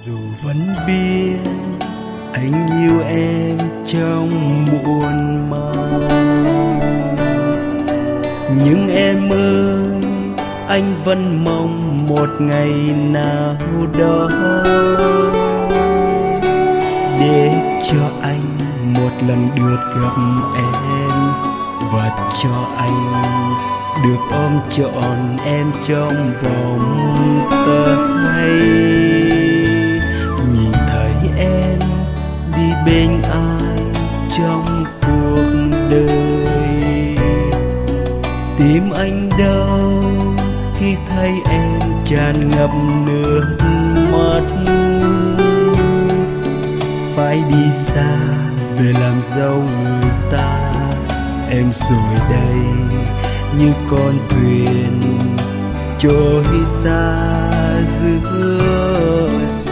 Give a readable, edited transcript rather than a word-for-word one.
Dù vẫn biết anh yêu em trong muôn màng, nhưng em ơi, anh vẫn mong một ngày nào đó để cho anh một lần được gặp em, và cho anh được ôm trọn em trong vòng tay. Nhìn thấy em đi bên ai trong cuộc đời, tim anh đau khi thấy em tràn ngập nước mắt. Phải đi xa về làm dâu người ta, em rồi đây như con thuyền trôi xa giữa